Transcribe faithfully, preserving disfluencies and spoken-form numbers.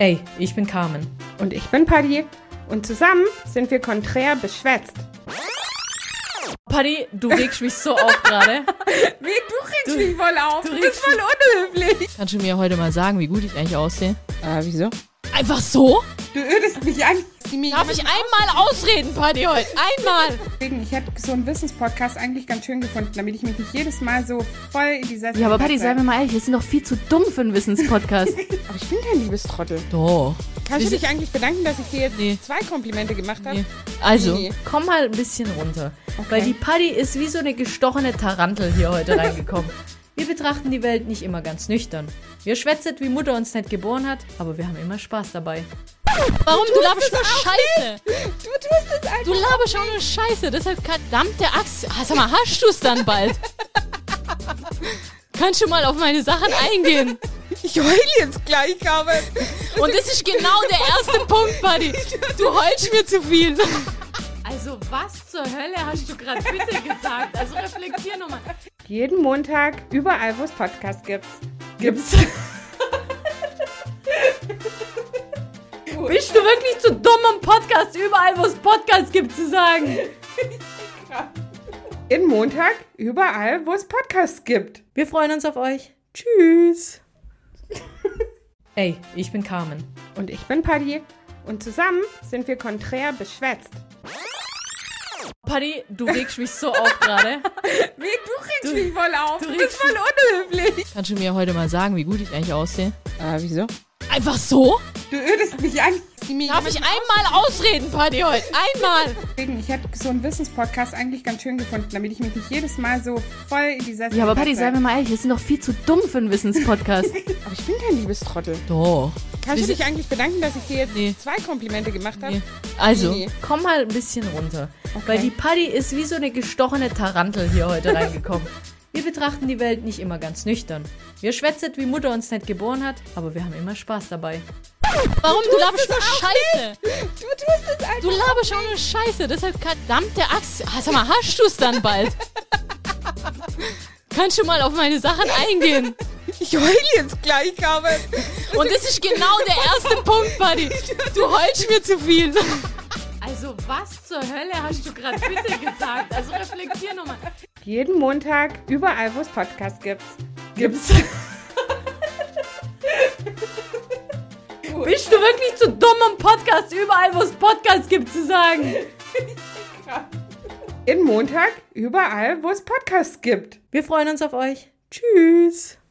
Ey, ich bin Carmen. Und ich bin Paddy. Und zusammen sind wir konträr beschwätzt. Paddy, du regst mich so auf gerade. Wie, du regst du, mich voll auf. Du, du bist bist voll unhöflich. Kannst du mir heute mal sagen, wie gut ich eigentlich aussehe? Ah, wieso? Einfach so? Du ödest mich an. Darf ich einmal ausreden, Paddy, heute? Einmal! Ich hätte so einen Wissenspodcast eigentlich ganz schön gefunden, damit ich mich nicht jedes Mal so voll in die Sessel... Ja, aber Paddy, sei mir mal ehrlich, wir sind doch viel zu dumm für einen Wissenspodcast. Aber ich bin kein Liebestrottel. Doch. Kannst du dich eigentlich bedanken, dass ich dir jetzt nee. zwei Komplimente gemacht habe? Nee. Also, nee. komm mal ein bisschen runter. Okay. Weil die Paddy ist wie so eine gestochene Tarantel hier heute reingekommen. Wir betrachten die Welt nicht immer ganz nüchtern. Wir schwätzen, wie Mutter uns nicht geboren hat, aber wir haben immer Spaß dabei. Warum? Du, du laberst nur Scheiße. Nicht. Du tust es einfach. Du laberst auch nur Scheiße. Deshalb, verdammte Axt. Sag mal, hast du es dann bald? Kannst du mal auf meine Sachen eingehen? Ich heule jetzt gleich, Carmen. Und das ist genau der erste Punkt, Buddy. Du heulst mir zu viel. Also, was zur Hölle hast du gerade bitte gesagt? Also, reflektier nochmal. Jeden Montag, überall, wo es Podcasts gibt. Gibt's. Bist du wirklich zu dumm, um Podcast überall, wo es Podcasts gibt, zu sagen? Jeden Montag, überall, wo es Podcasts gibt. Wir freuen uns auf euch. Tschüss. Ey, ich bin Carmen. Und ich bin Paddy. Und zusammen sind wir konträr beschwätzt. Paddy, du regst mich so auf gerade. Wie, du regst mich voll auf. Du, du bist voll unhöflich. Kannst du mir heute mal sagen, wie gut ich eigentlich aussehe? Ah, wieso? Einfach so? Du ödest mich an. Darf ich einmal ausreden, Paddy, heute? Einmal! Ich hätte so einen Wissenspodcast eigentlich ganz schön gefunden, damit ich mich nicht jedes Mal so voll in die Sessel... Ja, aber Paddy, sei mir mal ehrlich, wir sind doch viel zu dumm für einen Wissenspodcast. Aber ich bin kein Liebestrottel. Doch. Kannst du dich eigentlich bedanken, dass ich dir jetzt nee. zwei Komplimente gemacht habe? Nee. Also, nee. komm mal ein bisschen runter. Okay. Weil die Paddy ist wie so eine gestochene Tarantel hier heute reingekommen. Wir betrachten die Welt nicht immer ganz nüchtern. Wir schwätzen, wie Mutter uns nicht geboren hat, aber wir haben immer Spaß dabei. Warum? Du, du laberst nur Scheiße. Du tust es einfach. Du laberst auch nur Scheiße. Deshalb, verdammte Axt. Sag mal, hast du es dann bald? Kannst du mal auf meine Sachen eingehen? Ich heule jetzt gleich, Carmen. Und das ist genau der erste Punkt, Buddy. Du heulst mir zu viel. Also, was zur Hölle hast du gerade bitte gesagt? Also, reflektier nochmal. Jeden Montag, überall, wo es Podcasts gibt. Gibt's. Bist du wirklich zu dumm, um Podcast überall, wo es Podcasts gibt, zu sagen? Jeden Montag, überall, wo es Podcasts gibt. Wir freuen uns auf euch. Tschüss.